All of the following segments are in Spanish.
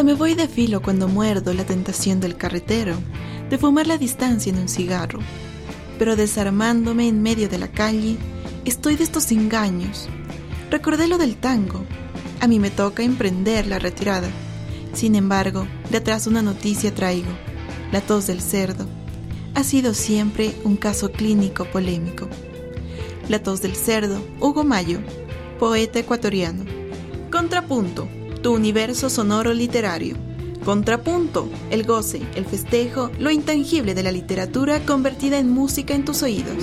Hasta me voy de filo cuando muerdo la tentación del carretero, de fumar la distancia en un cigarro. Pero desarmándome en medio de la calle, estoy de estos engaños. Recordé lo del tango. A mí me toca emprender la retirada. Sin embargo, de atrás una noticia traigo. La tos del cerdo. Ha sido siempre un caso clínico polémico. La tos del cerdo, Hugo Mayo, poeta ecuatoriano. Contrapunto, tu universo sonoro literario. Contrapunto, el goce, el festejo, lo intangible de la literatura convertida en música en tus oídos.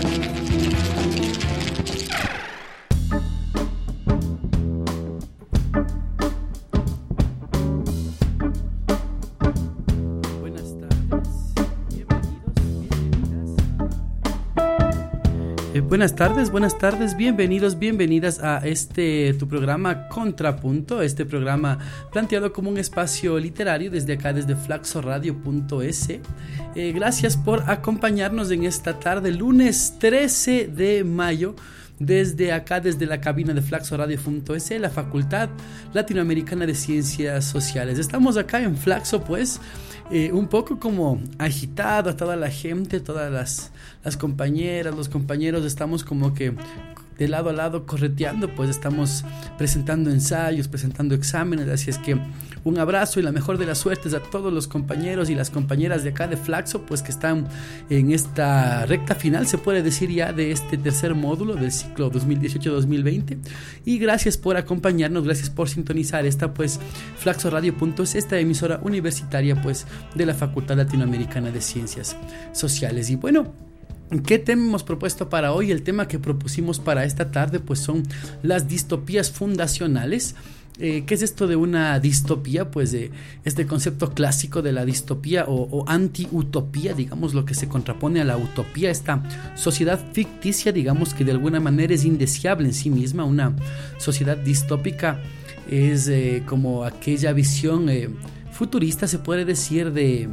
Buenas tardes, bienvenidas a tu programa Contrapunto, este programa planteado como un espacio literario desde acá, desde flaxoradio.es. Gracias por acompañarnos en esta tarde, lunes 13 de mayo, desde acá, desde la cabina de flaxoradio.es, la Facultad Latinoamericana de Ciencias Sociales. Estamos acá en Flaxo, pues, un poco como agitado a toda la gente, todas las compañeras, los compañeros, estamos como que de lado a lado correteando, pues estamos presentando ensayos, presentando exámenes, así es que un abrazo y la mejor de las suertes a todos los compañeros y las compañeras de acá de Flaxo, pues que están en esta recta final, se puede decir ya, de este tercer módulo del ciclo 2018-2020, y gracias por acompañarnos, gracias por sintonizar esta, pues, flaxoradio.es, esta emisora universitaria, pues, de la Facultad Latinoamericana de Ciencias Sociales. Y bueno, ¿qué tema hemos propuesto para hoy? El tema que propusimos para esta tarde, pues, son las distopías fundacionales. ¿Qué es esto de una distopía? Pues este concepto clásico de la distopía o anti-utopía, digamos, lo que se contrapone a la utopía, esta sociedad ficticia, digamos, que de alguna manera es indeseable en sí misma. Una sociedad distópica es como aquella visión futurista, se puede decir, de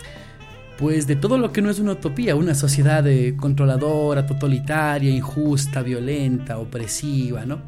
todo lo que no es una utopía, una sociedad controladora, totalitaria, injusta, violenta, opresiva, ¿no?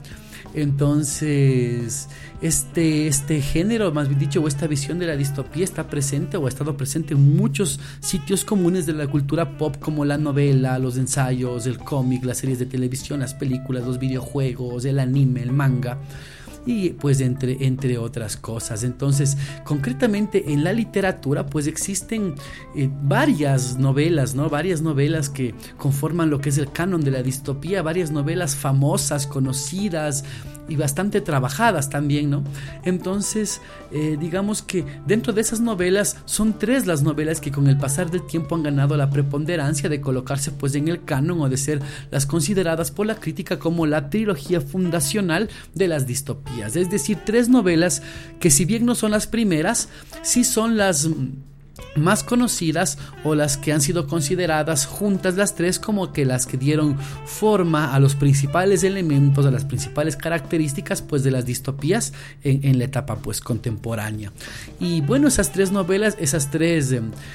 Entonces, este género, más bien dicho, o esta visión de la distopía está presente o ha estado presente en muchos sitios comunes de la cultura pop, como la novela, los ensayos, el cómic, las series de televisión, las películas, los videojuegos, el anime, el manga, y pues entre otras cosas. Entonces, concretamente en la literatura, pues existen varias novelas, ¿no? Varias novelas que conforman lo que es el canon de la distopía, varias novelas famosas, conocidas y bastante trabajadas también, ¿no? Entonces, digamos que dentro de esas novelas son 3 las novelas que con el pasar del tiempo han ganado la preponderancia de colocarse, pues, en el canon, o de ser las consideradas por la crítica como la trilogía fundacional de las distopías. Es decir, 3 novelas que, si bien no son las primeras, sí son las más conocidas, o las que han sido consideradas juntas las 3 como que las que dieron forma a los principales elementos, a las principales características, pues, de las distopías en la etapa, pues, contemporánea. Y bueno, esas 3 novelas, esas tres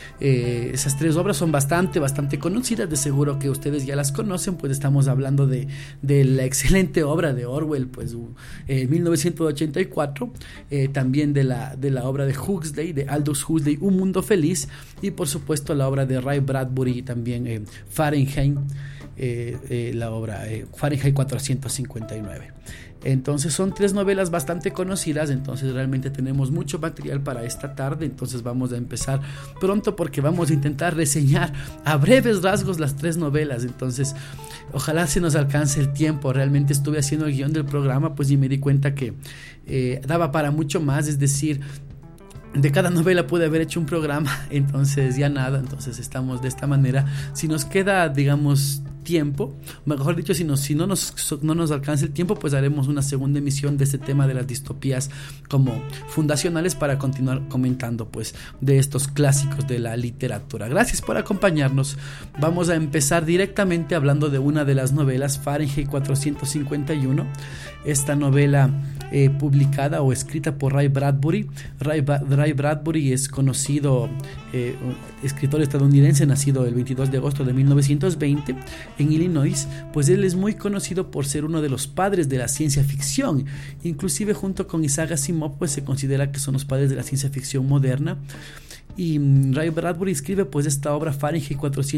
obras son bastante conocidas, de seguro que ustedes ya las conocen, pues estamos hablando de la excelente obra de Orwell, pues, 1984, también de la obra de Huxley, de Aldous Huxley, Un Mundo Feliz, y por supuesto la obra de Ray Bradbury, también Fahrenheit, la obra Fahrenheit 459. Entonces son 3 novelas bastante conocidas, entonces realmente tenemos mucho material para esta tarde. Entonces vamos a empezar pronto, porque vamos a intentar reseñar a breves rasgos las 3 novelas. Entonces ojalá se nos alcance el tiempo. Realmente estuve haciendo el guión del programa, pues, y me di cuenta que daba para mucho más, es decir, de cada novela pude haber hecho un programa, entonces ya nada. Entonces estamos de esta manera. Si nos queda, digamos, tiempo, mejor dicho, si no nos alcanza el tiempo, pues haremos una segunda emisión de este tema de las distopías como fundacionales, para continuar comentando, pues, de estos clásicos de la literatura. Gracias por acompañarnos. Vamos a empezar directamente hablando de una de las novelas, Fahrenheit 451. Esta novela publicada o escrita por Ray Bradbury. Ray Bradbury es conocido escritor estadounidense nacido el 22 de agosto de 1920 en Illinois, pues él es muy conocido por ser uno de los padres de la ciencia ficción. Inclusive junto con Isaac Asimov pues se considera que son los padres de la ciencia ficción moderna. Y Ray Bradbury escribe pues esta obra Fahrenheit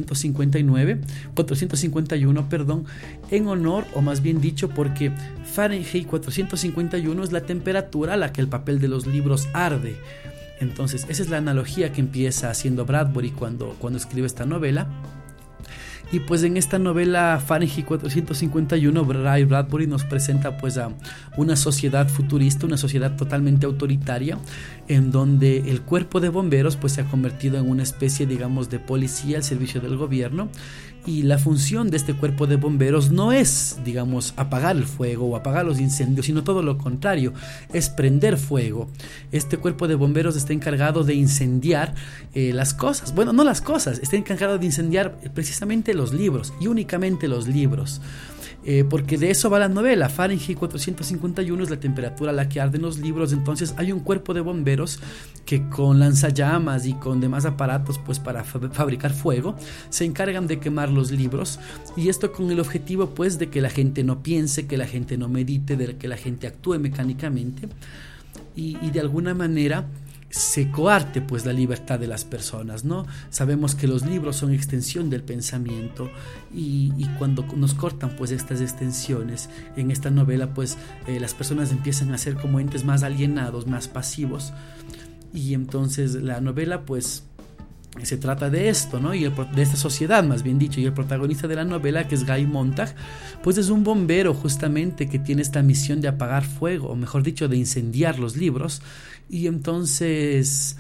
451, en honor, o más bien dicho, porque Fahrenheit 451 es la temperatura a la que el papel de los libros arde. Entonces esa es la analogía que empieza haciendo Bradbury cuando escribe esta novela. Y pues en esta novela Fahrenheit 451, Ray Bradbury nos presenta pues a una sociedad futurista, una sociedad totalmente autoritaria, en donde el cuerpo de bomberos pues se ha convertido en una especie, digamos, de policía al servicio del gobierno. Y la función de este cuerpo de bomberos no es, digamos, apagar el fuego o apagar los incendios, sino todo lo contrario, es prender fuego. Este cuerpo de bomberos está encargado de incendiar las cosas. Bueno, no las cosas, está encargado de incendiar precisamente los libros y únicamente los libros. Porque de eso va la novela. Fahrenheit 451 es la temperatura a la que arden los libros. Entonces hay un cuerpo de bomberos que con lanzallamas y con demás aparatos pues para fabricar fuego se encargan de quemar los libros, y esto con el objetivo pues de que la gente no piense, que la gente no medite, de que la gente actúe mecánicamente y de alguna manera se coarte pues la libertad de las personas, ¿no? Sabemos que los libros son extensión del pensamiento y cuando nos cortan pues estas extensiones en esta novela pues las personas empiezan a ser como entes más alienados, más pasivos, y entonces la novela pues se trata de esto, ¿no? Y de esta sociedad, más bien dicho, y el protagonista de la novela, que es Guy Montag, pues es un bombero justamente que tiene esta misión de apagar fuego, o mejor dicho, de incendiar los libros. Y entonces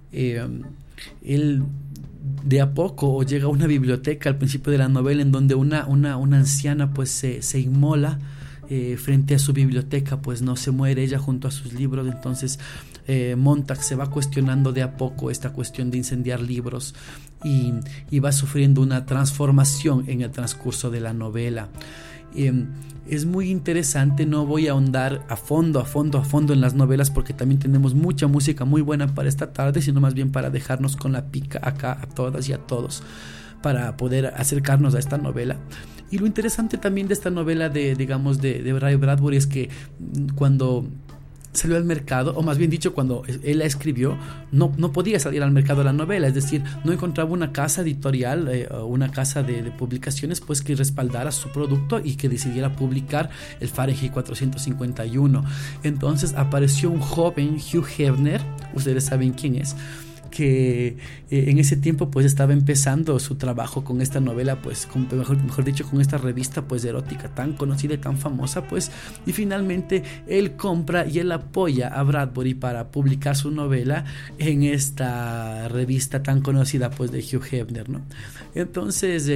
él de a poco llega a una biblioteca al principio de la novela en donde una anciana pues se inmola frente a su biblioteca, pues no se muere ella junto a sus libros. Entonces Montag se va cuestionando de a poco esta cuestión de incendiar libros y va sufriendo una transformación en el transcurso de la novela. Es muy interesante, no voy a ahondar a fondo en las novelas porque también tenemos mucha música muy buena para esta tarde, sino más bien para dejarnos con la pica acá a todas y a todos para poder acercarnos a esta novela. Y lo interesante también de esta novela de Ray Bradbury es que cuando salió al mercado, o más bien dicho cuando él la escribió, no podía salir al mercado la novela, es decir, no encontraba una casa editorial, una casa de publicaciones pues que respaldara su producto y que decidiera publicar el Fahrenheit 451. Entonces apareció un joven, Hugh Hefner, ustedes saben quién es, que en ese tiempo pues estaba empezando su trabajo con esta novela, pues mejor dicho con esta revista pues erótica tan conocida y tan famosa, pues, y finalmente él compra y él apoya a Bradbury para publicar su novela en esta revista tan conocida pues de Hugh Hefner, ¿no? Entonces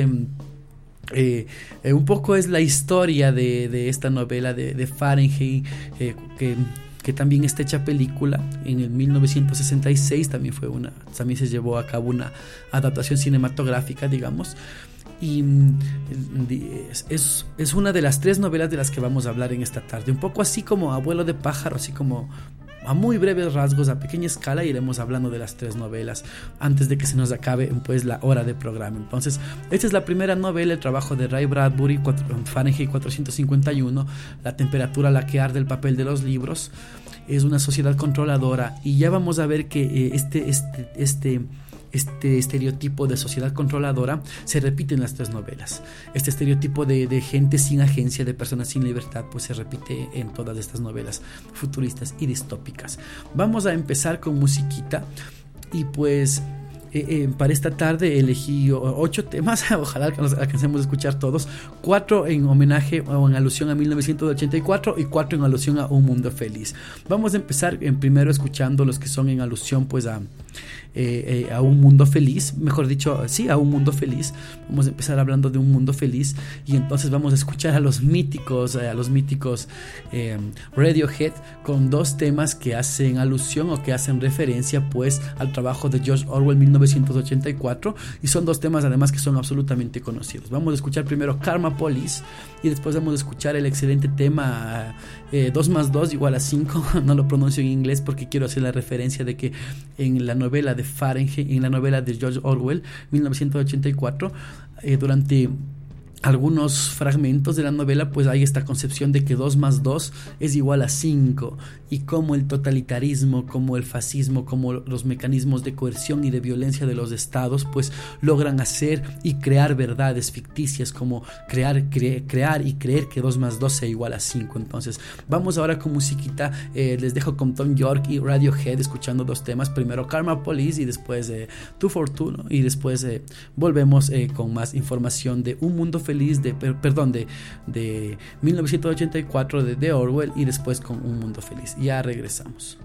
un poco es la historia de esta novela de Fahrenheit, que también está hecha película en el 1966, también se llevó a cabo una adaptación cinematográfica, digamos, y es una de las 3 novelas de las que vamos a hablar en esta tarde, un poco así como Abuelo de pájaro, así como a muy breves rasgos, a pequeña escala, iremos hablando de las 3 novelas antes de que se nos acabe pues la hora de programa. Entonces, esta es la primera novela, el trabajo de Ray Bradbury, Fahrenheit 451, la temperatura a la que arde el papel de los libros. Es una sociedad controladora y ya vamos a ver que este estereotipo de sociedad controladora se repite en las 3 novelas. Este estereotipo de gente sin agencia, de personas sin libertad, pues se repite en todas estas novelas futuristas y distópicas. Vamos a empezar con musiquita y pues para esta tarde elegí 8 temas, ojalá que nos alcancemos a escuchar todos, 4 en homenaje o en alusión a 1984 y 4 en alusión a Un Mundo Feliz. Vamos a empezar primero escuchando los que son en alusión pues a Un Mundo Feliz, mejor dicho, sí, a Un Mundo Feliz. Vamos a empezar hablando de Un Mundo Feliz y entonces vamos a escuchar a los míticos Radiohead con 2 temas que hacen alusión o que hacen referencia pues al trabajo de George Orwell 1984, y son dos temas además que son absolutamente conocidos. Vamos a escuchar primero Karma Police y después vamos a escuchar el excelente tema 2 más 2 igual a 5. No lo pronuncio en inglés porque quiero hacer la referencia de que en la novela de Fahrenheit, en la novela de George Orwell, 1984, durante algunos fragmentos de la novela pues hay esta concepción de que 2 más 2 es igual a 5, y como el totalitarismo, como el fascismo, como los mecanismos de coerción y de violencia de los estados pues logran hacer y crear verdades ficticias, como crear y creer que 2 más 2 sea igual a 5. Entonces vamos ahora con musiquita. Les dejo con Tom York y Radiohead escuchando dos temas, primero Karma Police y después 2 for 2, ¿no? Y después volvemos con más información de Un Mundo Feliz de 1984 de Orwell, y después con Un Mundo Feliz. Ya regresamos.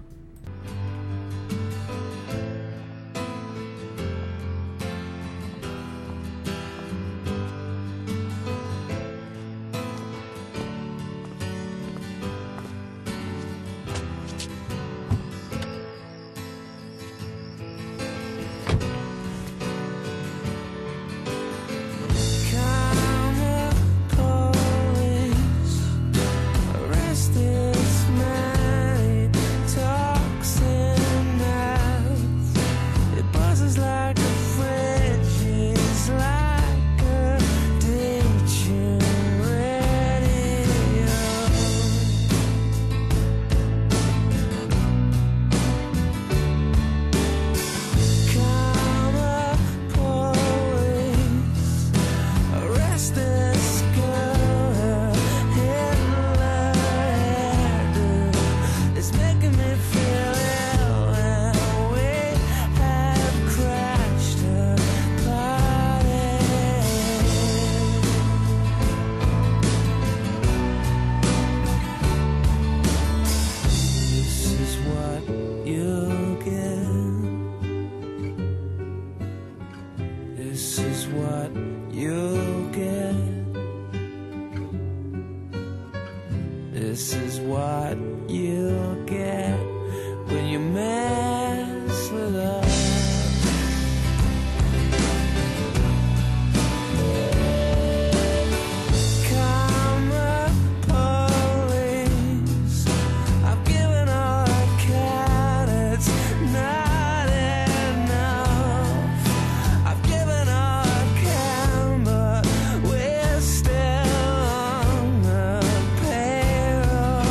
We're still on the payroll.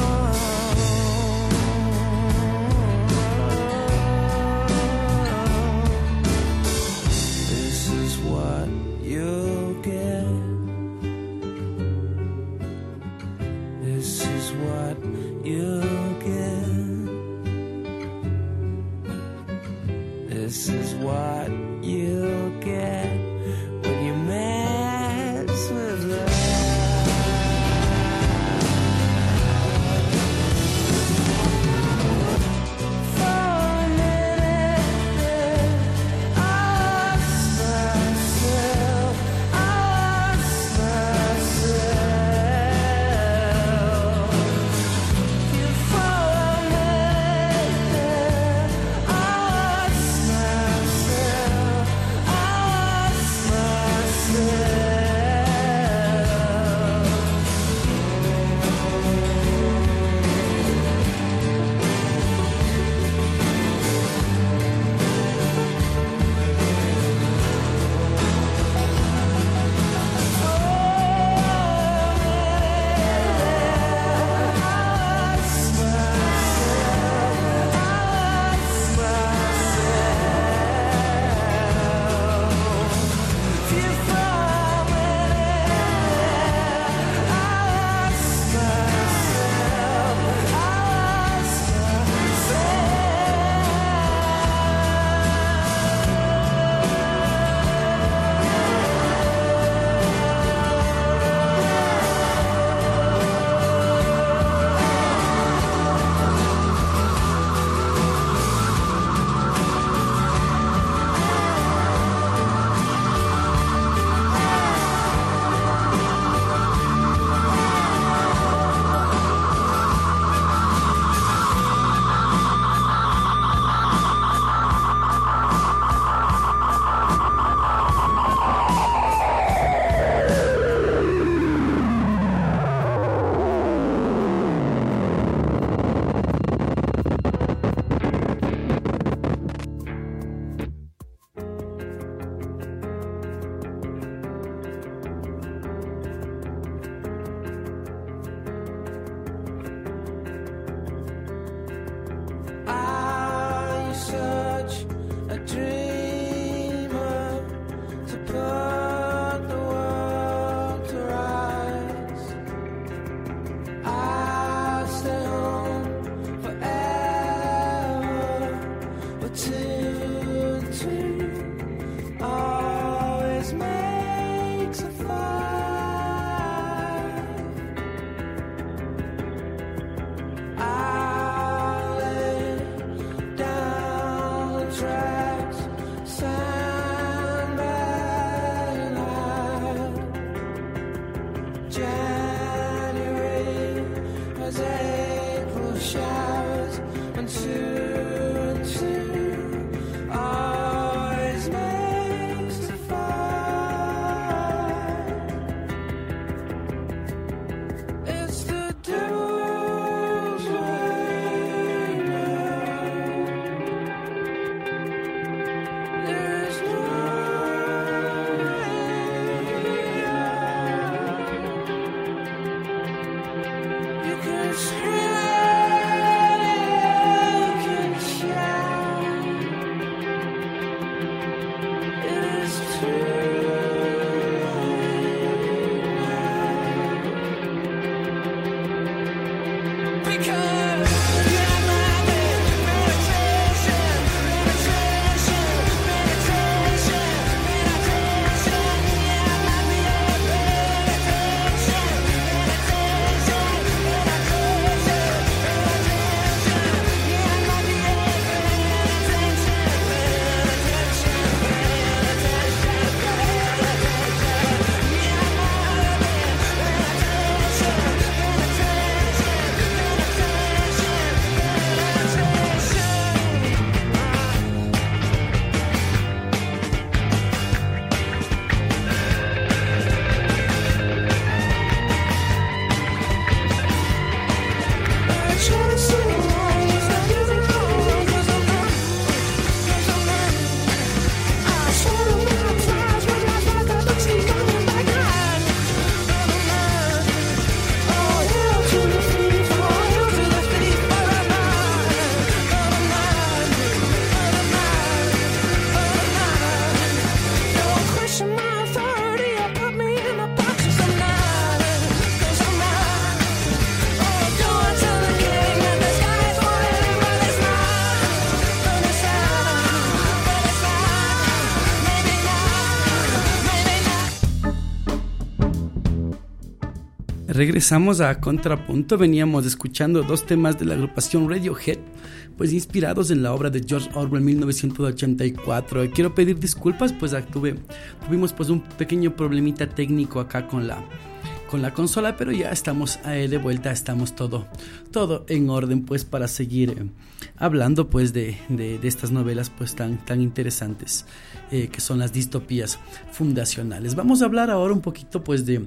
Regresamos a Contrapunto. Veníamos escuchando dos temas de la agrupación Radiohead, pues inspirados en la obra de George Orwell 1984. Quiero pedir disculpas, pues tuvimos pues un pequeño problemita técnico acá con la consola, pero ya estamos de vuelta, estamos todo en orden pues para seguir hablando pues de estas novelas pues tan interesantes que son las distopías fundacionales. Vamos a hablar ahora un poquito pues de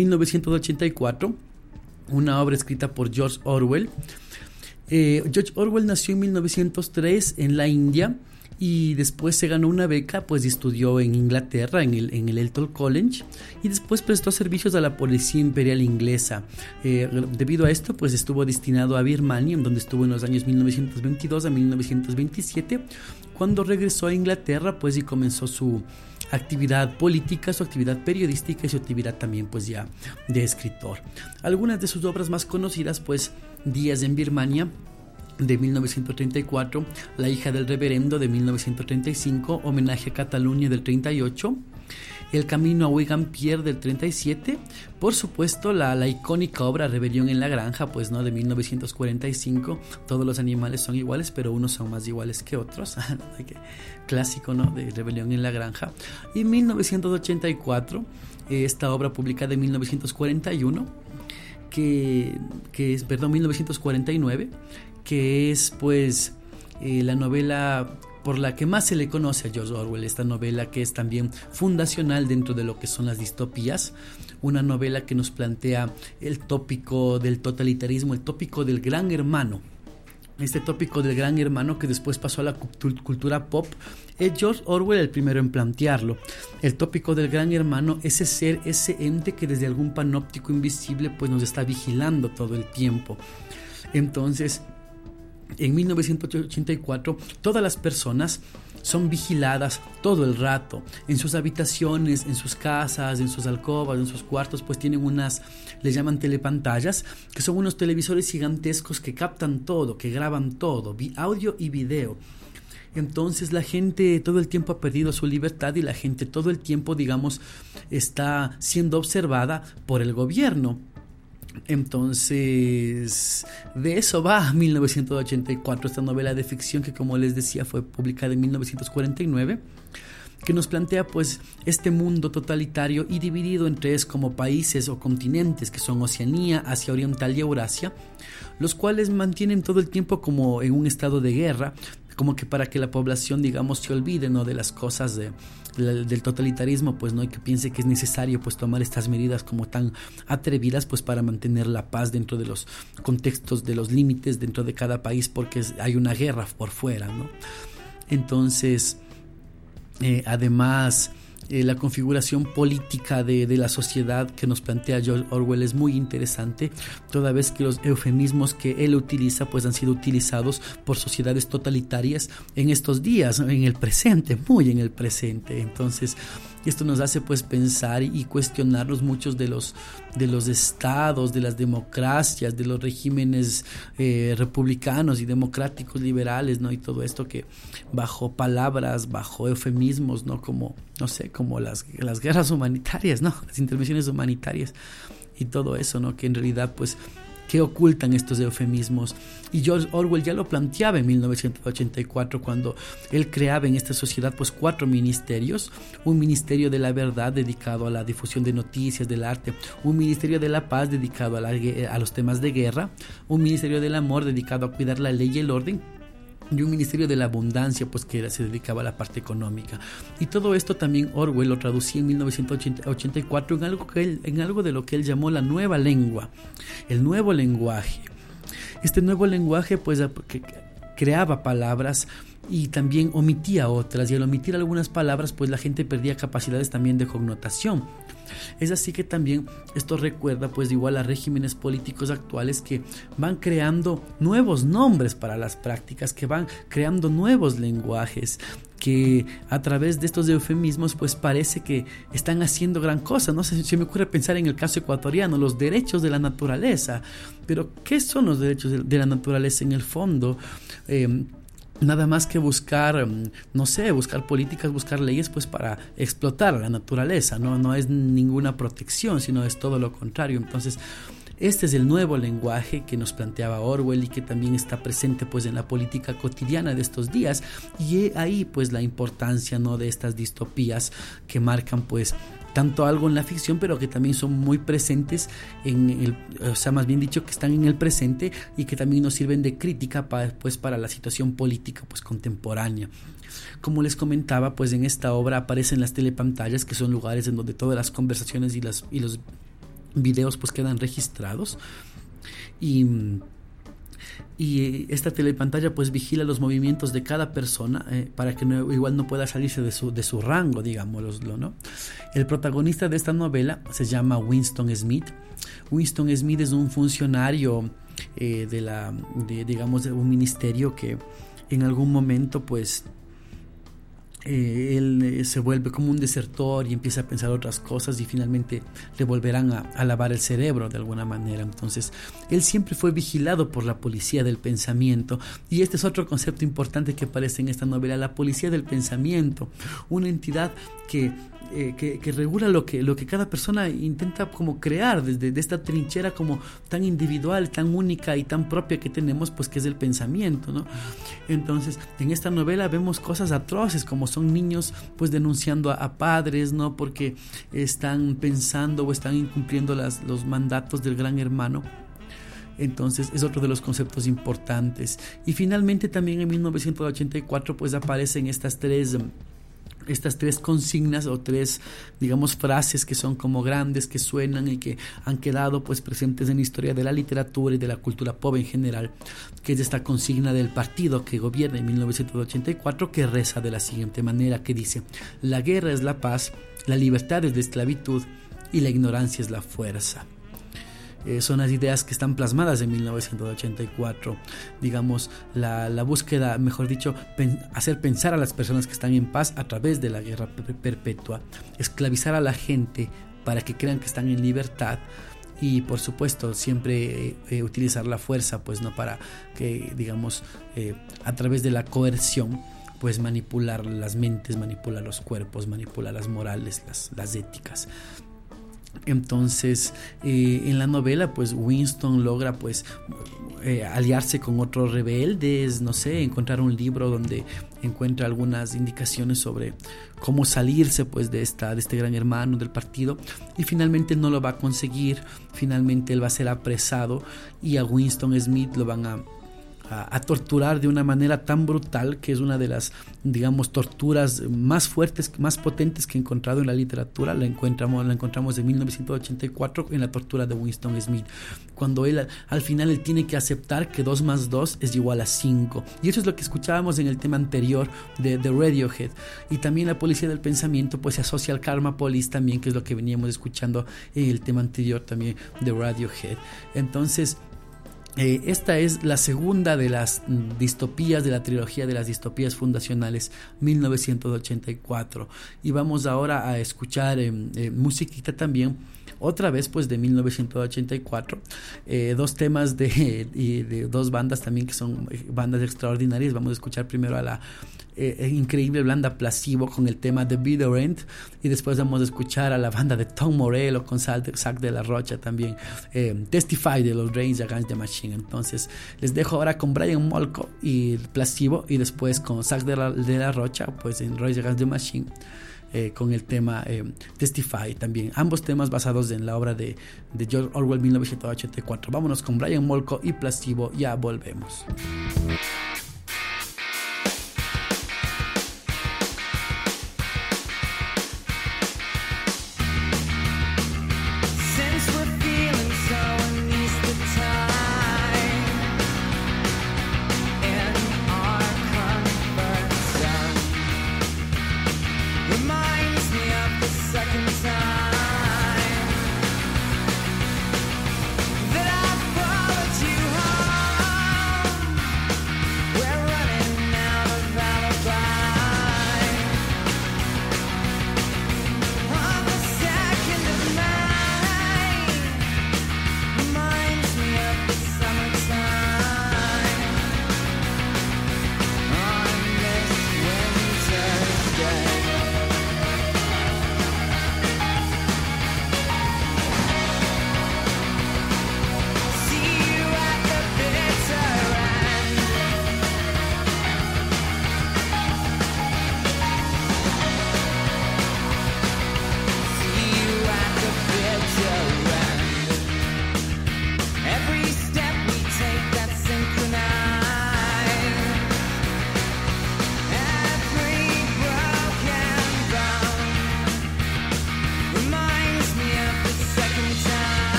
1984, una obra escrita por George Orwell. George Orwell nació en 1903 en la India y después se ganó una beca, pues estudió en Inglaterra, en el Eton College, y después prestó servicios a la policía imperial inglesa. Debido a esto, pues estuvo destinado a Birmania, en donde estuvo en los años 1922 a 1927, cuando regresó a Inglaterra, pues y comenzó su actividad política, su actividad periodística y su actividad también pues ya de escritor. Algunas de sus obras más conocidas, pues Días en Birmania de 1934, La hija del reverendo de 1935, Homenaje a Cataluña del 38, El camino a Wigan Pier del 37, por supuesto la icónica obra Rebelión en la granja, pues no, de 1945. Todos los animales son iguales, pero unos son más iguales que otros. Clásico, ¿no?, de Rebelión en la granja. Y 1984, esta obra publicada en 1941, que es 1949, que es pues la novela por la que más se le conoce a George Orwell, esta novela que es también fundacional dentro de lo que son las distopías, una novela que nos plantea el tópico del totalitarismo, el tópico del gran hermano. Este tópico del gran hermano que después pasó a la cultura pop, es George Orwell el primero en plantearlo. El tópico del gran hermano, ese ser, ese ente que desde algún panóptico invisible pues nos está vigilando todo el tiempo. Entonces, en 1984, todas las personas son vigiladas todo el rato. En sus habitaciones, en sus casas, en sus alcobas, en sus cuartos, pues tienen les llaman telepantallas, que son unos televisores gigantescos que captan todo, que graban todo, audio y video. Entonces la gente todo el tiempo ha perdido su libertad y la gente todo el tiempo, digamos, está siendo observada por el gobierno. Entonces, de eso va 1984, esta novela de ficción que, como les decía, fue publicada en 1949, que nos plantea pues este mundo totalitario y dividido en tres como países o continentes, que son Oceanía, Asia Oriental y Eurasia, los cuales mantienen todo el tiempo como en un estado de guerra, como que para que la población, digamos, se olvide, ¿no?, de las cosas del totalitarismo, pues no, y que piense que es necesario pues tomar estas medidas como tan atrevidas pues para mantener la paz dentro de los contextos, de los límites dentro de cada país, porque hay una guerra por fuera, ¿no? Entonces, además, la configuración política de la sociedad que nos plantea George Orwell es muy interesante, toda vez que los eufemismos que él utiliza pues han sido utilizados por sociedades totalitarias en estos días, en el presente, muy en el presente. Entonces esto nos hace pues pensar y cuestionarnos muchos de los estados, de las democracias, de los regímenes republicanos y democráticos liberales, ¿no? Y todo esto que bajo palabras, bajo eufemismos, ¿no? Como, no sé, como las guerras humanitarias, ¿no? Las intervenciones humanitarias y todo eso, ¿no? Que en realidad pues que ocultan estos eufemismos. Y George Orwell ya lo planteaba en 1984 cuando él creaba en esta sociedad pues 4 ministerios: un ministerio de la verdad dedicado a la difusión de noticias, del arte; un ministerio de la paz dedicado a los temas de guerra; un ministerio del amor dedicado a cuidar la ley y el orden; y un ministerio de la abundancia pues que se dedicaba a la parte económica. Y todo esto también Orwell lo traducía en 1984 en algo de lo que él llamó la nueva lengua, el nuevo lenguaje. Este nuevo lenguaje pues que creaba palabras y también omitía otras, y al omitir algunas palabras pues la gente perdía capacidades también de connotación. Es así que también esto recuerda pues igual a regímenes políticos actuales que van creando nuevos nombres para las prácticas, que van creando nuevos lenguajes, que a través de estos eufemismos pues parece que están haciendo gran cosa. No sé, se me ocurre pensar en el caso ecuatoriano, los derechos de la naturaleza. Pero ¿qué son los derechos de la naturaleza en el fondo? nada más que buscar, no sé, buscar políticas, buscar leyes pues para explotar a la naturaleza, no es ninguna protección, sino es todo lo contrario. Entonces, este es el nuevo lenguaje que nos planteaba Orwell y que también está presente pues en la política cotidiana de estos días, y ahí pues la importancia, ¿no?, de estas distopías que marcan pues tanto algo en la ficción, pero que también son muy presentes más bien dicho, que están en el presente y que también nos sirven de crítica para la situación política pues contemporánea. Como les comentaba, pues en esta obra aparecen las telepantallas, que son lugares en donde todas las conversaciones y los videos pues quedan registrados, y esta telepantalla pues vigila los movimientos de cada persona para que igual no pueda salirse de su rango, digámoslo, ¿no? El protagonista de esta novela se llama Winston Smith. Winston Smith es un funcionario de un ministerio que en algún momento pues él se vuelve como un desertor y empieza a pensar otras cosas, y finalmente le volverán a lavar el cerebro de alguna manera. Entonces él siempre fue vigilado por la policía del pensamiento, y este es otro concepto importante que aparece en esta novela: la policía del pensamiento, una entidad que regula lo que cada persona intenta como crear desde esta trinchera como tan individual, tan única y tan propia que tenemos, pues que es el pensamiento, ¿no? Entonces en esta novela vemos cosas atroces, como son niños pues denunciando a padres, ¿no?, porque están pensando o están incumpliendo los mandatos del gran hermano. Entonces es otro de los conceptos importantes. Y finalmente también en 1984 pues aparecen estas tres consignas o tres, digamos, frases que son como grandes, que suenan y que han quedado pues presentes en la historia de la literatura y de la cultura pop en general, que es esta consigna del partido que gobierna en 1984, que reza de la siguiente manera, que dice: la guerra es la paz, la libertad es la esclavitud y la ignorancia es la fuerza. Son las ideas que están plasmadas en 1984, digamos, la búsqueda, mejor dicho, hacer pensar a las personas que están en paz a través de la guerra perpetua, esclavizar a la gente para que crean que están en libertad, y por supuesto siempre utilizar la fuerza, pues no, para que, digamos, a través de la coerción pues manipular las mentes, manipular los cuerpos, manipular las morales, las éticas. Entonces en la novela pues Winston logra pues aliarse con otros rebeldes, no sé, encontrar un libro donde encuentra algunas indicaciones sobre cómo salirse pues de este gran hermano del partido, y finalmente no lo va a conseguir. Finalmente él va a ser apresado y a Winston Smith lo van a torturar de una manera tan brutal, que es una de las, digamos, torturas más fuertes, más potentes que he encontrado en la literatura. La encontramos en 1984 en la tortura de Winston Smith, cuando él al final él tiene que aceptar que 2 más 2 es igual a 5, y eso es lo que escuchábamos en el tema anterior de Radiohead. Y también la policía del pensamiento pues se asocia al Karma Police también, que es lo que veníamos escuchando en el tema anterior también de Radiohead. Entonces esta es la segunda de las distopías de la trilogía de las distopías fundacionales 1984, y vamos ahora a escuchar musiquita también, otra vez pues de 1984, 2 temas de 2 bandas también que son bandas extraordinarias. Vamos a escuchar primero a la increíble banda Placebo con el tema The Bitter End, y después vamos a escuchar a la banda de Tom Morello con Zack de la Rocha también, Testify de los Rage Against the Machine. Entonces les dejo ahora con Brian Molko y Placebo, y después con Zack de la Rocha pues en Rage Against the Machine, con el tema Testify también, ambos temas basados en la obra de George Orwell 1984. Vámonos con Brian Molko y Placebo, ya volvemos. That I followed you home.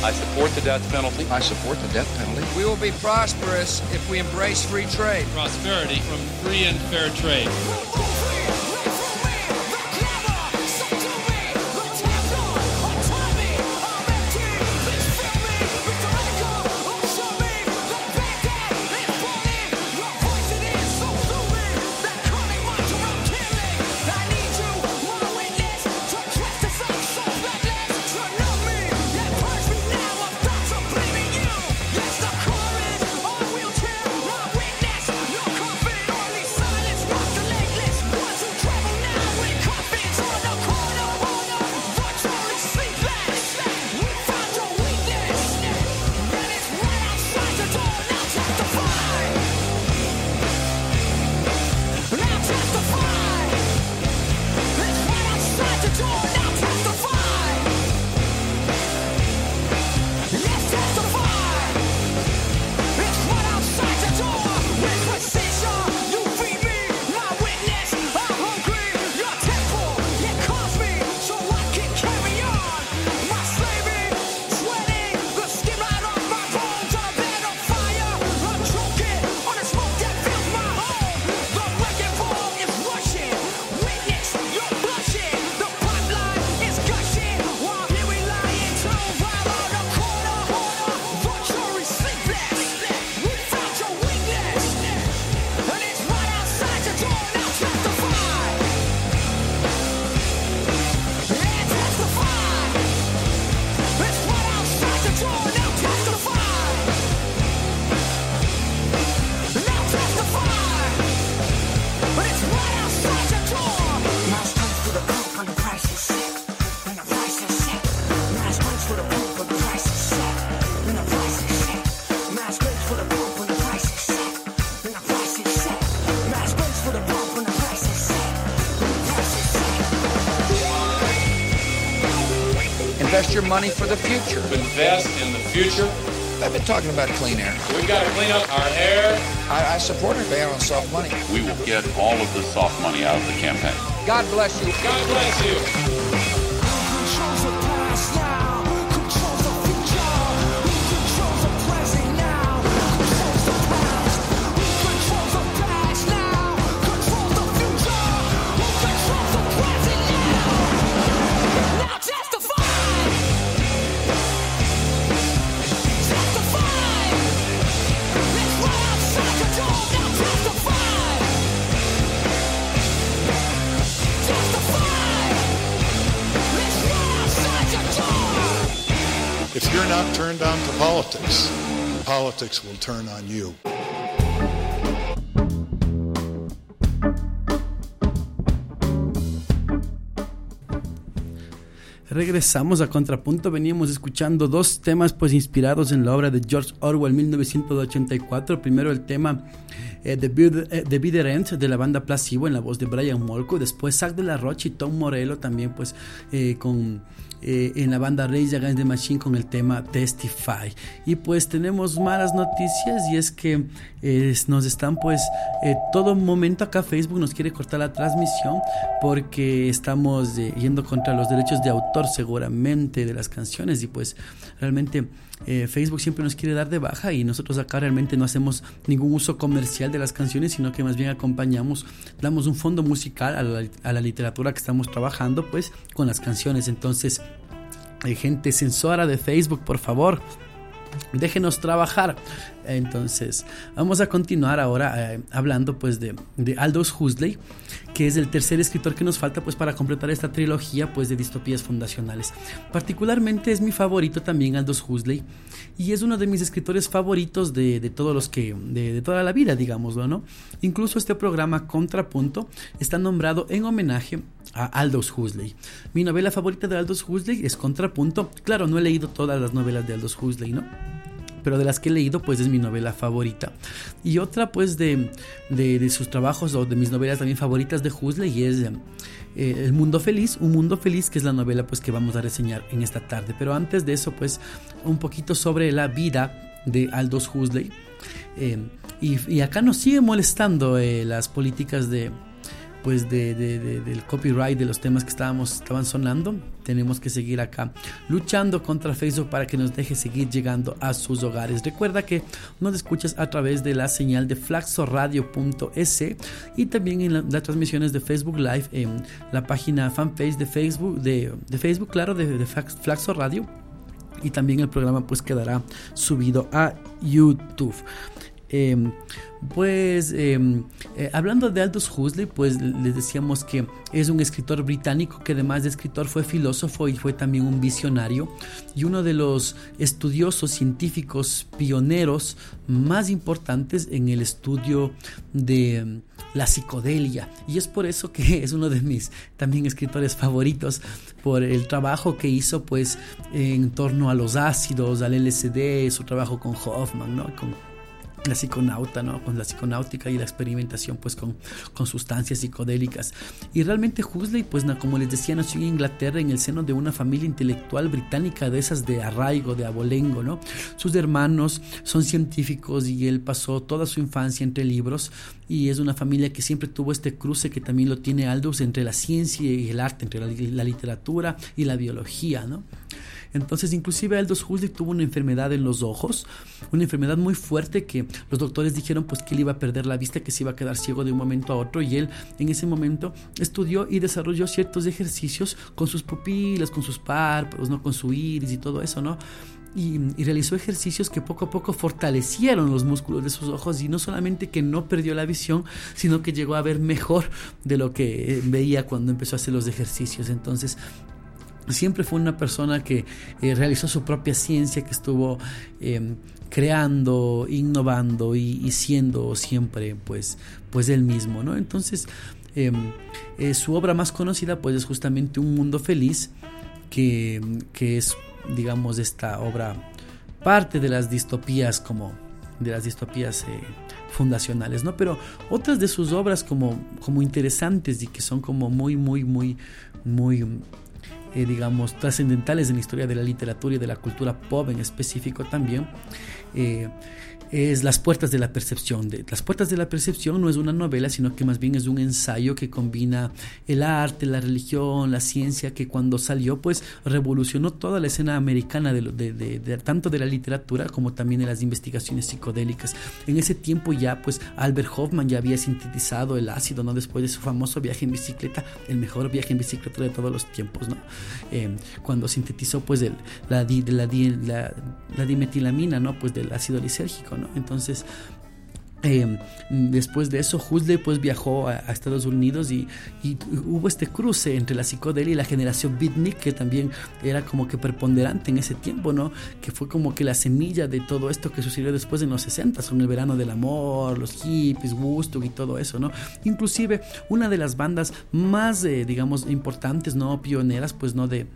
I support the death penalty. I support the death penalty. We will be prosperous if we embrace free trade. Prosperity from free and fair trade. Invest your money for the future. Invest in the future. I've been talking about clean air. We've got to clean up our air. I support a ban on soft money. We will get all of the soft money out of the campaign. God bless you. God bless you. If you're not turned on to politics, politics will turn on you. Regresamos a Contrapunto. Veníamos escuchando dos temas pues inspirados en la obra de George Orwell 1984. Primero el tema The Bitter End de la banda Placebo en la voz de Brian Molko. Después Zach de la Rocha y Tom Morello también pues en la banda Rage Against the Machine con el tema Testify. Y pues tenemos malas noticias, y es que nos están pues todo momento acá Facebook nos quiere cortar la transmisión porque estamos yendo contra los derechos de autor seguramente de las canciones, y pues realmente Facebook siempre nos quiere dar de baja, y nosotros acá realmente no hacemos ningún uso comercial de las canciones, sino que más bien acompañamos, damos un fondo musical a la literatura que estamos trabajando pues con las canciones. Entonces gente censora de Facebook, por favor, déjenos trabajar. Entonces vamos a continuar ahora hablando pues de Aldous Huxley, que es el tercer escritor que nos falta pues para completar esta trilogía pues de distopías fundacionales. Particularmente es mi favorito también Aldous Huxley, y es uno de mis escritores favoritos de todos los que de toda la vida, digámoslo, ¿no? Incluso este programa Contrapunto está nombrado en homenaje a Aldous Huxley. Mi novela favorita de Aldous Huxley es Contrapunto. Claro, no he leído todas las novelas de Aldous Huxley, ¿no? Pero de las que he leído pues es mi novela favorita. Y otra pues de sus trabajos, o de mis novelas también favoritas de Huxley, es El Mundo Feliz, Un Mundo Feliz, que es la novela pues que vamos a reseñar en esta tarde. Pero antes de eso pues un poquito sobre la vida de Aldous Huxley. Y acá nos sigue molestando las políticas de pues del copyright de los temas que estaban sonando. Tenemos que seguir acá luchando contra Facebook para que nos deje seguir llegando a sus hogares. Recuerda que nos escuchas a través de la señal de flaxoradio.es y también en las transmisiones de Facebook Live en la página fanpage de Facebook, de Facebook, claro, de Flaxo Radio. Y también el programa pues quedará subido a YouTube. Hablando de Aldous Huxley, pues les decíamos que es un escritor británico que además de escritor fue filósofo y fue también un visionario y uno de los estudiosos científicos pioneros más importantes en el estudio de la psicodelia, y es por eso que es uno de mis también escritores favoritos, por el trabajo que hizo pues en torno a los ácidos, al LSD, su trabajo con Hoffman, ¿no? Con la psiconauta, ¿no? Con la psiconáutica y la experimentación pues con sustancias psicodélicas. Y realmente Huxley, pues como les decía, nació en Inglaterra en el seno de una familia intelectual británica de esas de arraigo, de abolengo, ¿no? Sus hermanos son científicos y él pasó toda su infancia entre libros, y es una familia que siempre tuvo este cruce que también lo tiene Aldous entre la ciencia y el arte, entre la literatura y la biología, ¿no? Entonces, inclusive Aldous Huxley tuvo una enfermedad en los ojos, una enfermedad muy fuerte que los doctores dijeron pues que él iba a perder la vista, que se iba a quedar ciego de un momento a otro, y él en ese momento estudió y desarrolló ciertos ejercicios con sus pupilas, con sus párpados, ¿no? Con su iris y todo eso, ¿no? Y realizó ejercicios que poco a poco fortalecieron los músculos de sus ojos, y no solamente que no perdió la visión, sino que llegó a ver mejor de lo que veía cuando empezó a hacer los ejercicios. Entonces, siempre fue una persona que realizó su propia ciencia, que estuvo creando, innovando y siendo siempre pues él mismo, ¿no? Entonces, su obra más conocida pues es justamente Un Mundo Feliz, que es, digamos, esta obra parte de las distopías fundacionales, ¿no? Pero otras de sus obras como interesantes y que son como muy digamos, trascendentales en la historia de la literatura y de la cultura pop en específico también, es Las Puertas de la Percepción. Las Puertas de la Percepción no es una novela, sino que más bien es un ensayo que combina el arte, la religión, la ciencia, que cuando salió pues revolucionó toda la escena americana de tanto de la literatura como también de las investigaciones psicodélicas. En ese tiempo ya pues Albert Hoffman ya había sintetizado el ácido, ¿no? Después de su famoso viaje en bicicleta, el mejor viaje en bicicleta de todos los tiempos, ¿no? Cuando sintetizó pues la dimetilamina, ¿no? Pues del ácido lisérgico, ¿no? Entonces, después de eso Huxley pues viajó a Estados Unidos y hubo este cruce entre la psicodelia y la generación beatnik, que también era como que preponderante en ese tiempo, ¿no? Que fue como que la semilla de todo esto que sucedió después en los 60 con el verano del amor, los hippies, Woodstock y todo eso, ¿no? Inclusive una de las bandas más digamos importantes, ¿no? Pioneras pues, ¿no? del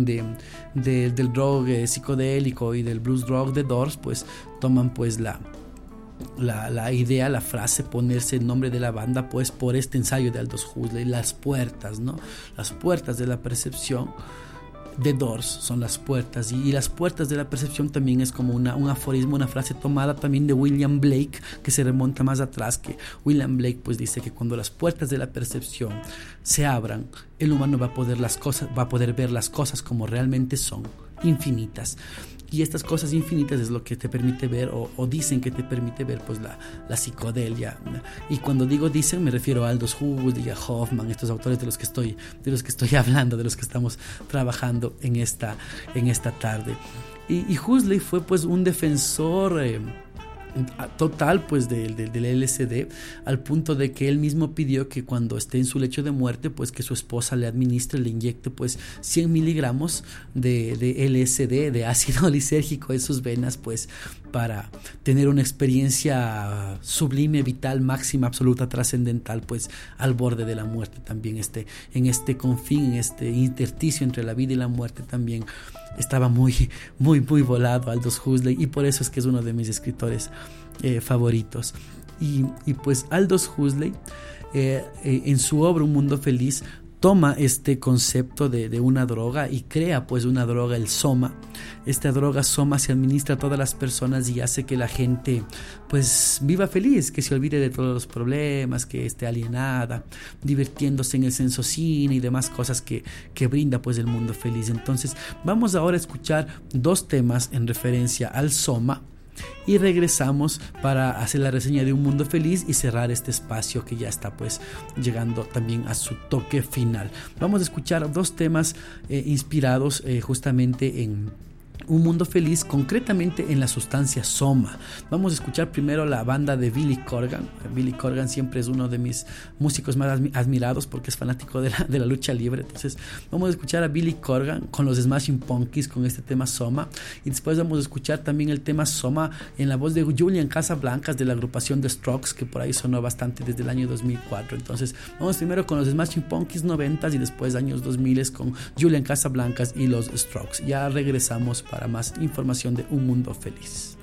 rock psicodélico y del blues rock, The Doors, pues toman pues la idea, la frase, ponerse el nombre de la banda pues por este ensayo de Aldous Huxley, las puertas, ¿no? Las puertas de la percepción. The Doors son las puertas, y las puertas de la percepción también es como un aforismo, una frase tomada también de William Blake, que se remonta más atrás, que William Blake pues dice que cuando las puertas de la percepción se abran, el humano va a poder ver las cosas como realmente son, infinitas. Y estas cosas infinitas es lo que te permite ver, o dicen que te permite ver pues la psicodelia. Y cuando digo dicen me refiero a Aldous Huxley, a Hoffman, estos autores de los que estoy hablando, de los que estamos trabajando en esta tarde. Y Huxley fue pues un defensor total pues del LSD, al punto de que él mismo pidió que cuando esté en su lecho de muerte pues que su esposa le inyecte pues 100 miligramos de LSD, de ácido lisérgico, en sus venas, pues para tener una experiencia sublime, vital, máxima, absoluta, trascendental, pues al borde de la muerte también. En este confín, en este intersticio entre la vida y la muerte también estaba muy volado Aldous Huxley, y por eso es que es uno de mis escritores favoritos. Y pues Aldous Huxley en su obra Un Mundo Feliz toma este concepto de una droga y crea pues una droga, el Soma. Esta droga Soma se administra a todas las personas y hace que la gente pues viva feliz, que se olvide de todos los problemas, que esté alienada, divirtiéndose en el sensocine y demás cosas que brinda pues el mundo feliz. Entonces vamos ahora a escuchar 2 temas en referencia al Soma y regresamos para hacer la reseña de Un Mundo Feliz y cerrar este espacio que ya está pues llegando también a su toque final. Vamos a escuchar 2 temas inspirados justamente en Un Mundo Feliz, concretamente en la sustancia Soma. Vamos a escuchar primero la banda de Billy Corgan. Billy Corgan siempre es uno de mis músicos más admirados porque es fanático de la lucha libre. Entonces vamos a escuchar a Billy Corgan con los Smashing Pumpkins con este tema Soma, y después vamos a escuchar también el tema Soma en la voz de Julian Casablancas de la agrupación The Strokes, que por ahí sonó bastante desde el año 2004. Entonces vamos primero con los Smashing Pumpkins 90s y después años 2000 con Julian Casablancas y los Strokes. Ya regresamos para más información de Un Mundo Feliz.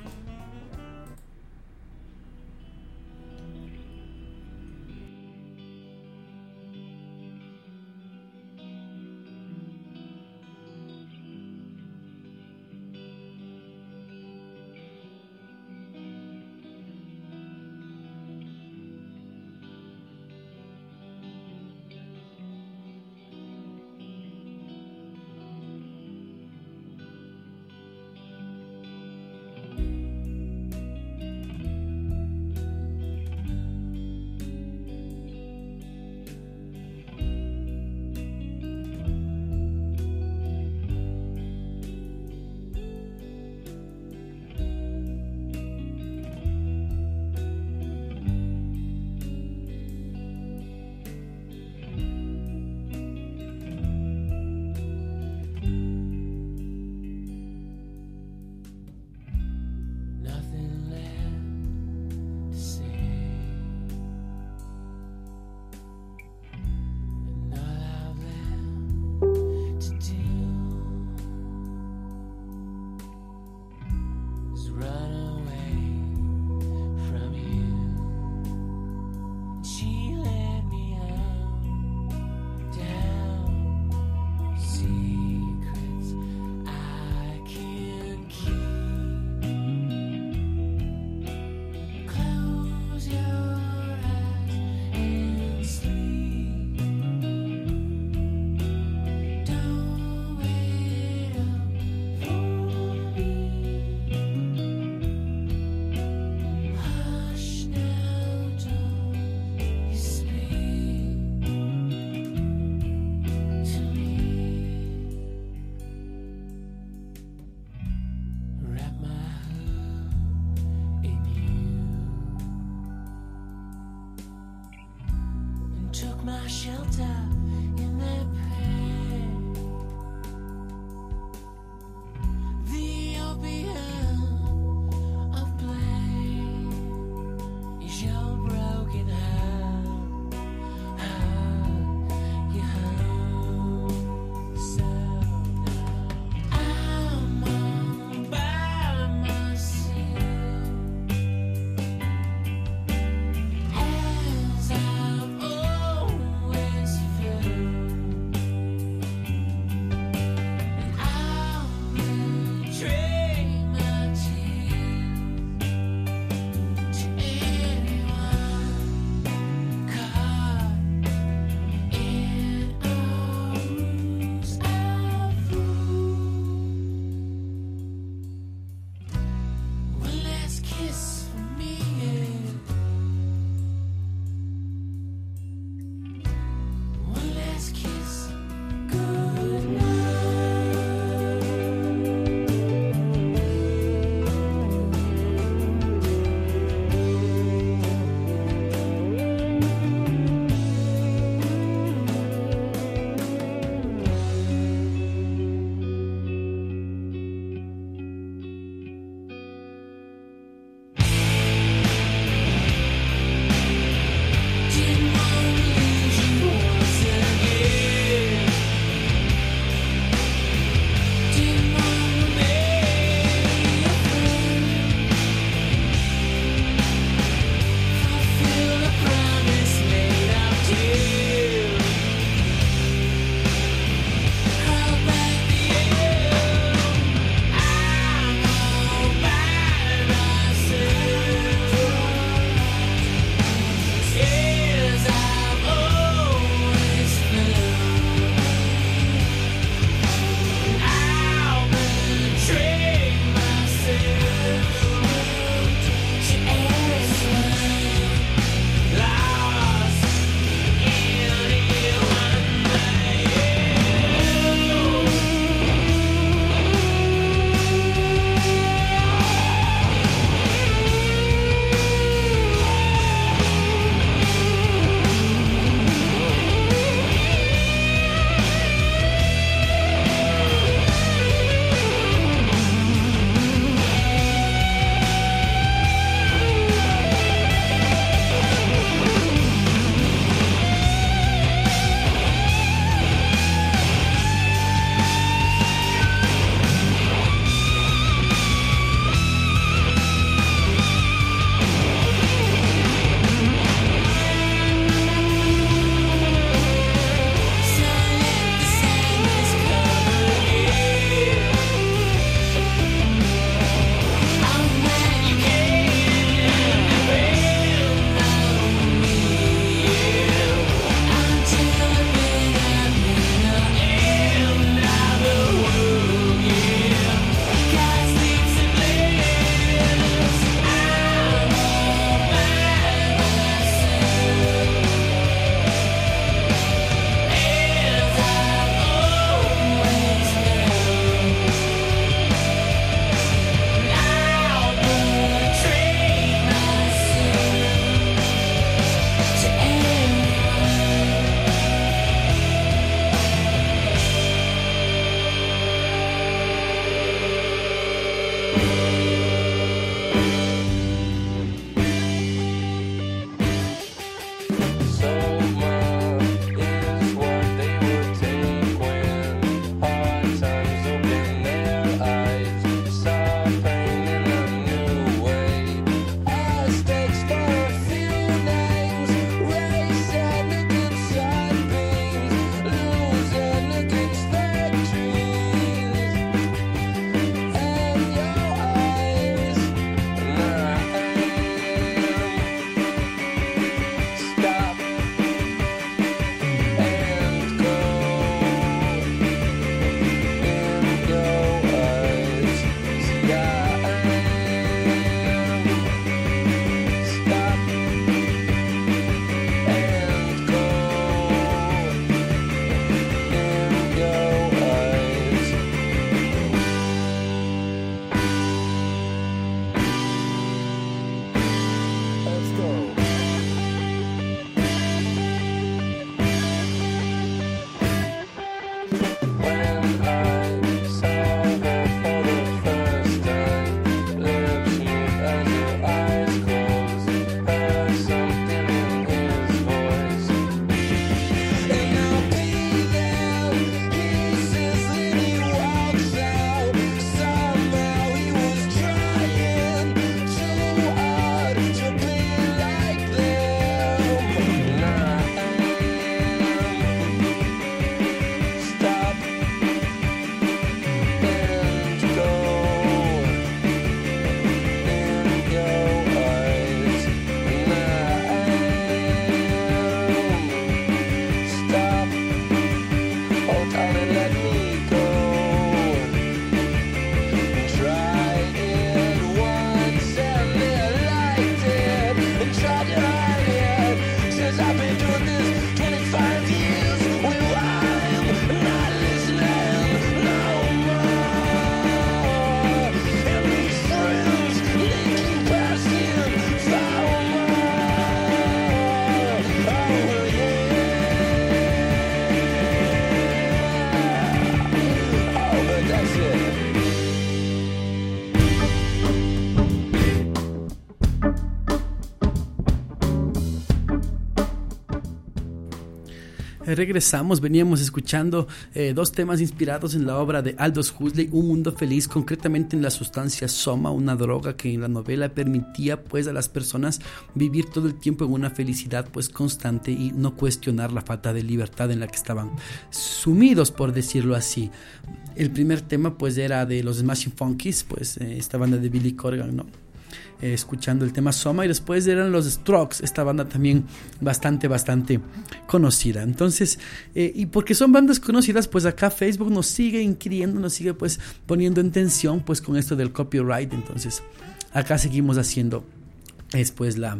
Regresamos, veníamos escuchando dos temas inspirados en la obra de Aldous Huxley, Un Mundo Feliz, concretamente en la sustancia soma, una droga que en la novela permitía pues a las personas vivir todo el tiempo en una felicidad pues constante y no cuestionar la falta de libertad en la que estaban sumidos, por decirlo así. El primer tema pues era de los Smashing Funkies, pues esta banda de Billy Corgan, ¿no? Escuchando el tema Soma, y después eran los Strokes, esta banda también bastante conocida. Entonces, y porque son bandas conocidas, pues acá Facebook nos sigue inquiriendo, nos sigue pues poniendo en tensión pues con esto del copyright. Entonces acá seguimos haciendo después la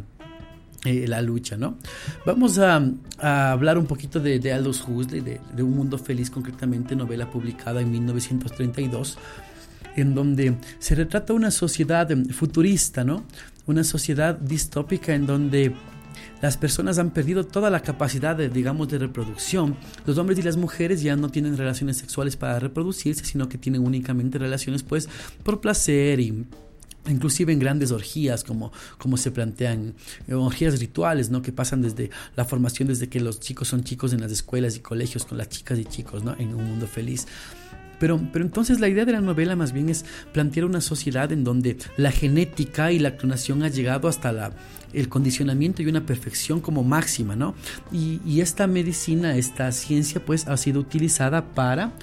lucha, ¿no? Vamos a hablar un poquito de Aldous Huxley, de Un Mundo Feliz, concretamente novela publicada en 1932, en donde se retrata una sociedad futurista, ¿no? Una sociedad distópica en donde las personas han perdido toda la capacidad de reproducción. Los hombres y las mujeres ya no tienen relaciones sexuales para reproducirse, sino que tienen únicamente relaciones pues por placer, y inclusive en grandes orgías, como se plantean, orgías rituales, ¿no? Que pasan desde la formación, desde que los chicos son chicos en las escuelas y colegios, con las chicas y chicos, ¿no? En Un Mundo Feliz. Pero entonces la idea de la novela más bien es plantear una sociedad en donde la genética y la clonación ha llegado hasta el condicionamiento y una perfección como máxima, ¿no? Y esta medicina, esta ciencia pues ha sido utilizada para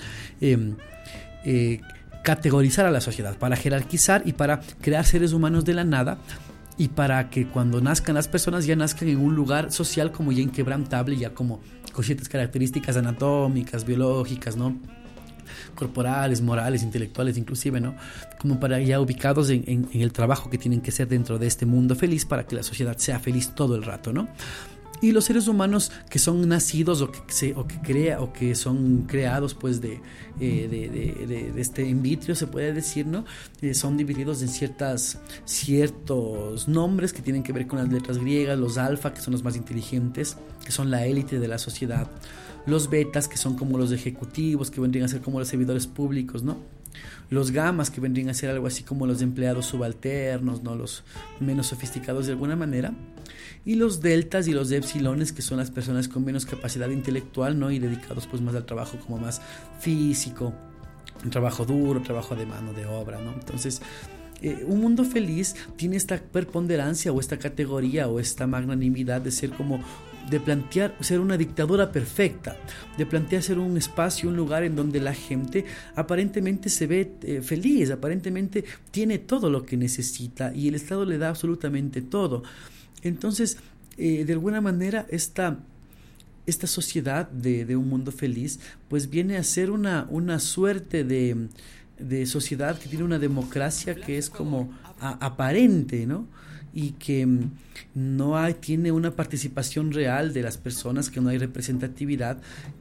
categorizar a la sociedad, para jerarquizar y para crear seres humanos de la nada, y para que cuando nazcan las personas ya nazcan en un lugar social como ya inquebrantable, ya como con ciertas características anatómicas, biológicas, ¿no? Corporales, morales, intelectuales inclusive, ¿no? Como para ya ubicados en el trabajo que tienen que hacer dentro de este mundo feliz para que la sociedad sea feliz todo el rato, ¿no? Y los seres humanos que son nacidos o que son creados pues de este in vitro, se puede decir, ¿no? Son divididos en ciertos nombres que tienen que ver con las letras griegas. Los alfa, que son los más inteligentes, que son la élite de la sociedad. Los betas, que son como los ejecutivos, que vendrían a ser como los servidores públicos, ¿no? Los gamas, que vendrían a ser algo así como los empleados subalternos, ¿no? Los menos sofisticados de alguna manera. Y los deltas y los epsilones, que son las personas con menos capacidad intelectual, ¿no? Y dedicados pues más al trabajo como más físico, un trabajo duro, trabajo de mano de obra, ¿no? Entonces, Un Mundo Feliz tiene esta preponderancia o esta categoría o esta magnanimidad de ser como, de plantear ser una dictadura perfecta, de plantear ser un espacio, un lugar en donde la gente aparentemente se ve feliz, aparentemente tiene todo lo que necesita y el Estado le da absolutamente todo. Entonces, de alguna manera, esta sociedad de Un Mundo Feliz pues viene a ser una suerte de sociedad que tiene una democracia que es como aparente, ¿no? Y que tiene una participación real de las personas, que no hay representatividad.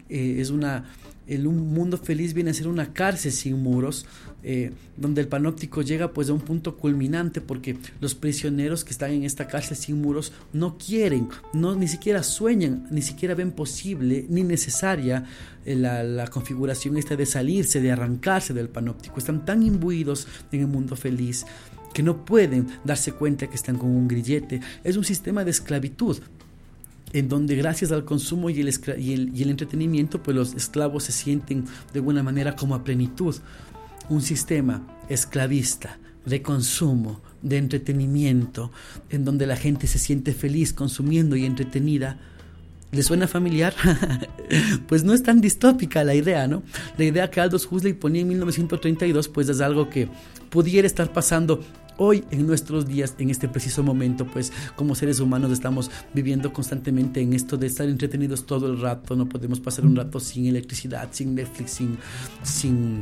Un Mundo Feliz viene a ser una cárcel sin muros, donde el panóptico llega pues a un punto culminante, porque los prisioneros que están en esta cárcel sin muros no quieren, ni siquiera sueñan, ni siquiera ven posible ni necesaria la configuración esta de salirse, de arrancarse del panóptico. Están tan imbuidos en el Mundo Feliz que no pueden darse cuenta que están con un grillete. Es un sistema de esclavitud en donde gracias al consumo y el entretenimiento pues los esclavos se sienten de alguna manera como a plenitud. Un sistema esclavista de consumo, de entretenimiento, en donde la gente se siente feliz consumiendo y entretenida. ¿Le suena familiar? Pues no es tan distópica la idea, ¿no? La idea que Aldous Huxley ponía en 1932 pues es algo que pudiera estar pasando hoy, en nuestros días, en este preciso momento, pues como seres humanos estamos viviendo constantemente en esto de estar entretenidos todo el rato. No podemos pasar un rato sin electricidad, sin Netflix, sin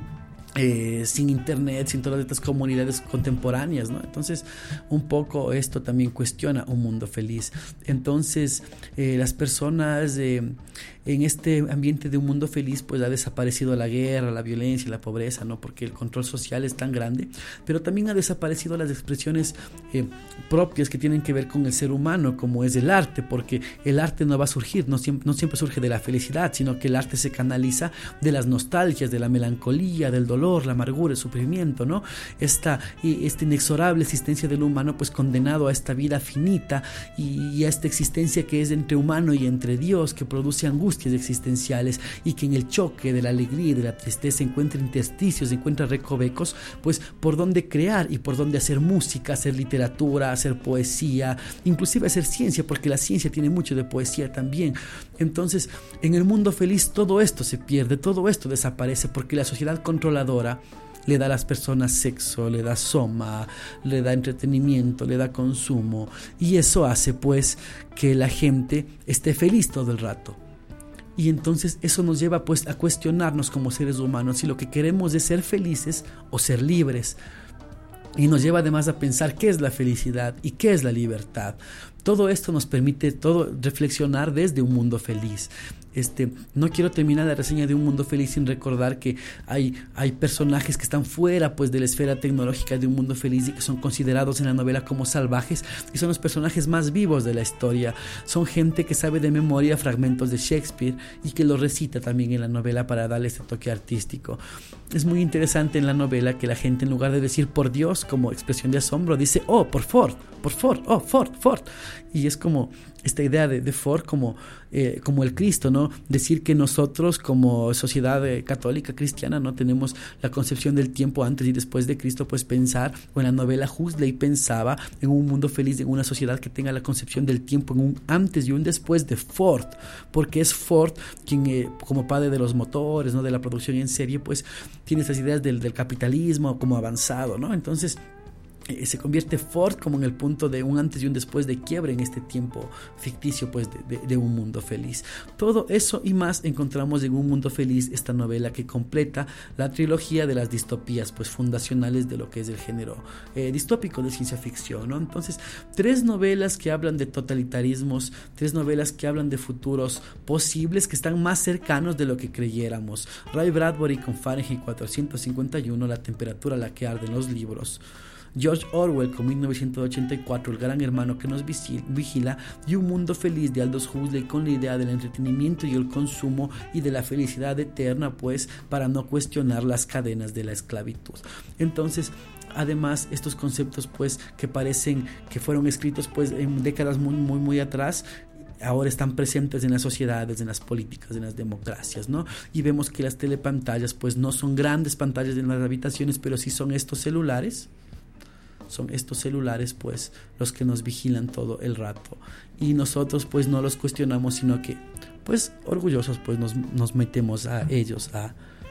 internet, sin todas estas comunidades contemporáneas, ¿no? Entonces, un poco esto también cuestiona un mundo feliz. Entonces, las personas en este ambiente de un mundo feliz, pues ha desaparecido la guerra, la violencia, la pobreza, ¿no? Porque el control social es tan grande, pero también ha desaparecido las expresiones propias que tienen que ver con el ser humano, como es el arte, porque el arte no va a surgir, no siempre surge de la felicidad, sino que el arte se canaliza de las nostalgias, de la melancolía, del dolor, la amargura, el sufrimiento, ¿no? Esta inexorable existencia del humano, pues condenado a esta vida finita y a esta existencia que es entre humano y entre Dios, que produce angustias existenciales, y que en el choque de la alegría y de la tristeza encuentra intersticios, encuentra recovecos, pues por donde crear y por donde hacer música, hacer literatura, hacer poesía, inclusive hacer ciencia, porque la ciencia tiene mucho de poesía también. Entonces, en el mundo feliz todo esto se pierde, todo esto desaparece, porque la sociedad controladora le da a las personas sexo, le da soma, le da entretenimiento, le da consumo, y eso hace pues que la gente esté feliz todo el rato. Y entonces eso nos lleva pues a cuestionarnos como seres humanos si lo que queremos es ser felices o ser libres. Y nos lleva además a pensar qué es la felicidad y qué es la libertad. Todo esto nos permite reflexionar desde un mundo feliz. No quiero terminar la reseña de Un Mundo Feliz sin recordar que hay personajes que están fuera pues de la esfera tecnológica de Un Mundo Feliz y que son considerados en la novela como salvajes, y son los personajes más vivos de la historia. Son gente que sabe de memoria fragmentos de Shakespeare y que lo recita también en la novela para darle este toque artístico. Es muy interesante en la novela que la gente, en lugar de decir por Dios como expresión de asombro, dice oh, por Ford, oh, Ford. Y es como esta idea de Ford como el Cristo, ¿no? Decir que nosotros como sociedad católica cristiana no tenemos la concepción del tiempo antes y después de Cristo, pues pensar, o en la novela Huxley pensaba en un mundo feliz, en una sociedad que tenga la concepción del tiempo en un antes y un después de Ford, porque es Ford quien como padre de los motores, ¿no? De la producción en serie, pues tiene estas ideas del capitalismo como avanzado, ¿no? Entonces se convierte Ford como en el punto de un antes y un después de quiebre en este tiempo ficticio pues de un mundo feliz. Todo eso y más encontramos en Un Mundo Feliz, esta novela que completa la trilogía de las distopías pues fundacionales de lo que es el género distópico de ciencia ficción, ¿no? Entonces, 3 novelas que hablan de totalitarismos, 3 novelas que hablan de futuros posibles que están más cercanos de lo que creyéramos. Ray Bradbury con Fahrenheit 451, la temperatura a la que arden los libros. George Orwell con 1984, El gran hermano que nos vigila, y Un Mundo Feliz de Aldous Huxley con la idea del entretenimiento y el consumo y de la felicidad eterna, pues para no cuestionar las cadenas de la esclavitud. Entonces, además, estos conceptos pues que parecen que fueron escritos pues en décadas muy atrás, ahora están presentes en las sociedades, en las políticas, en las democracias, ¿no? Y vemos que las telepantallas pues no son grandes pantallas en las habitaciones, pero sí son estos celulares. Son estos celulares pues los que nos vigilan todo el rato, y nosotros pues no los cuestionamos, sino que pues orgullosos pues nos metemos a ellos a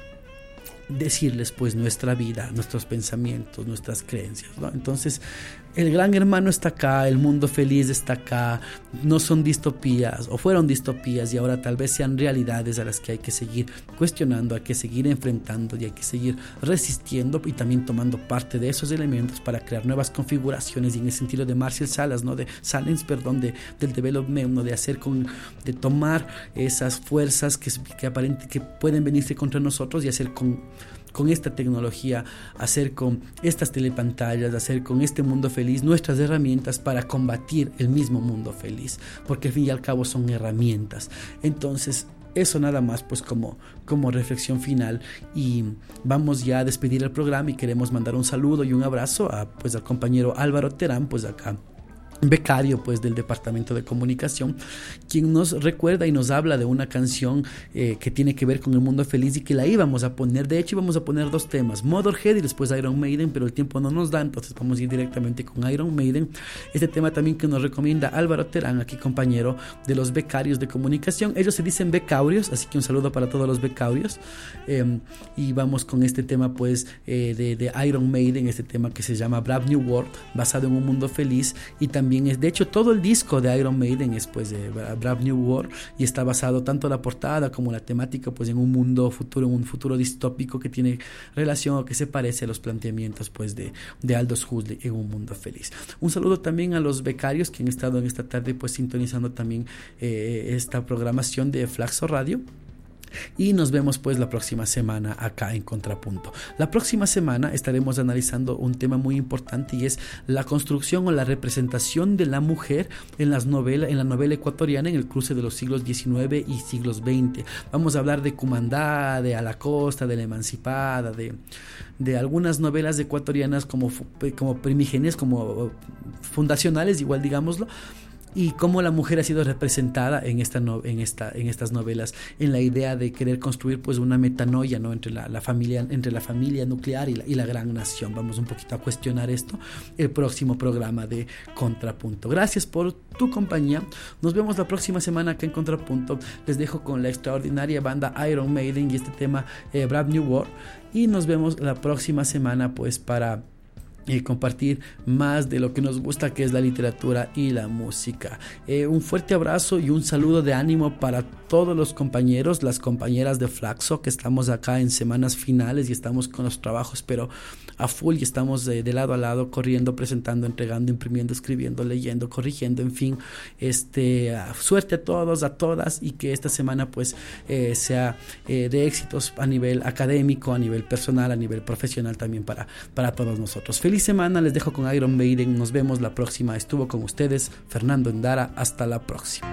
decirles pues nuestra vida, nuestros pensamientos, nuestras creencias, ¿no? Entonces el gran hermano está acá, el mundo feliz está acá, no son distopías o fueron distopías y ahora tal vez sean realidades a las que hay que seguir cuestionando, hay que seguir enfrentando y hay que seguir resistiendo, y también tomando parte de esos elementos para crear nuevas configuraciones, y en el sentido de Marshall Salas, ¿no? del development, ¿no? de tomar esas fuerzas que pueden venirse contra nosotros y hacer con esta tecnología, hacer con estas telepantallas, hacer con este mundo feliz nuestras herramientas para combatir el mismo mundo feliz, porque al fin y al cabo son herramientas. Entonces, eso nada más pues como reflexión final, y vamos ya a despedir el programa, y queremos mandar un saludo y un abrazo al compañero Álvaro Terán, pues acá becario pues del Departamento de Comunicación, quien nos recuerda y nos habla de una canción que tiene que ver con el mundo feliz y que la íbamos a poner. De hecho íbamos a poner dos temas, Motörhead y después Iron Maiden, pero el tiempo no nos da, entonces vamos a ir directamente con Iron Maiden. Este tema también que nos recomienda Álvaro Terán, aquí compañero de los becarios de comunicación. Ellos se dicen becarios, así que un saludo para todos los becarios. Y vamos con este tema pues de Iron Maiden, este tema que se llama Brave New World, basado en un mundo feliz. Y también es, de hecho, todo el disco de Iron Maiden es pues de Brave New World, y está basado tanto la portada como la temática pues en un mundo futuro, en un futuro distópico que tiene relación o que se parece a los planteamientos pues de Aldous Huxley en un mundo feliz. Un saludo también a los becarios que han estado en esta tarde pues sintonizando también esta programación de Flaxo Radio. Y nos vemos pues la próxima semana acá en Contrapunto. La próxima semana estaremos analizando un tema muy importante, y es la construcción o la representación de la mujer en la novela ecuatoriana en el cruce de los siglos XIX y siglos XX. Vamos a hablar de Cumandá, de A la Costa, de La Emancipada, de algunas novelas ecuatorianas como primigenias, como fundacionales, igual digámoslo, y cómo la mujer ha sido representada en estas novelas, en la idea de querer construir pues una metanoia, ¿no?, entre la familia nuclear y la gran nación. Vamos un poquito a cuestionar esto el próximo programa de Contrapunto. Gracias por tu compañía. Nos vemos la próxima semana acá en Contrapunto. Les dejo con la extraordinaria banda Iron Maiden y este tema Brave New World, y nos vemos la próxima semana pues para compartir más de lo que nos gusta, que es la literatura y la música. Un fuerte abrazo y un saludo de ánimo para todos los compañeros, las compañeras de Flaxo, que estamos acá en semanas finales y estamos con los trabajos pero a full, y estamos de lado a lado, corriendo, presentando, entregando, imprimiendo, escribiendo, leyendo, corrigiendo, en fin. Suerte a todos, a todas, y que esta semana pues sea de éxitos a nivel académico, a nivel personal, a nivel profesional también para todos nosotros. Feliz semana, les dejo con Iron Maiden. Nos vemos la próxima. Estuvo con ustedes Fernando Endara. Hasta la próxima.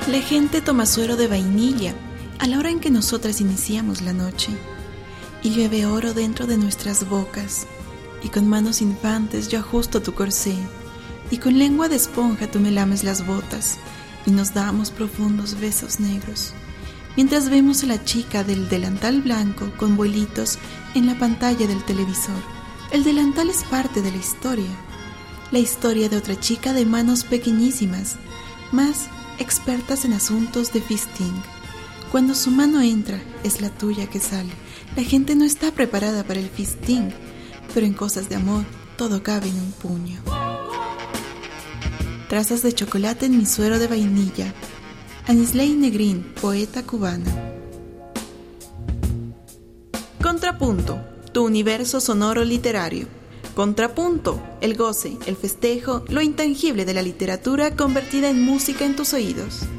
La gente toma suero de vainilla a la hora en que nosotras iniciamos la noche, y llueve oro dentro de nuestras bocas, y con manos infantes yo ajusto tu corsé, y con lengua de esponja tú me lames las botas, y nos damos profundos besos negros, mientras vemos a la chica del delantal blanco con vuelitos en la pantalla del televisor. El delantal es parte de la historia de otra chica de manos pequeñísimas, más expertas en asuntos de fisting. Cuando su mano entra, es la tuya que sale. La gente no está preparada para el fisting, pero en cosas de amor, todo cabe en un puño. Trazas de chocolate en mi suero de vainilla. Anisley Negrín, poeta cubana. Contrapunto, tu universo sonoro literario. Contrapunto, el goce, el festejo, lo intangible de la literatura convertida en música en tus oídos.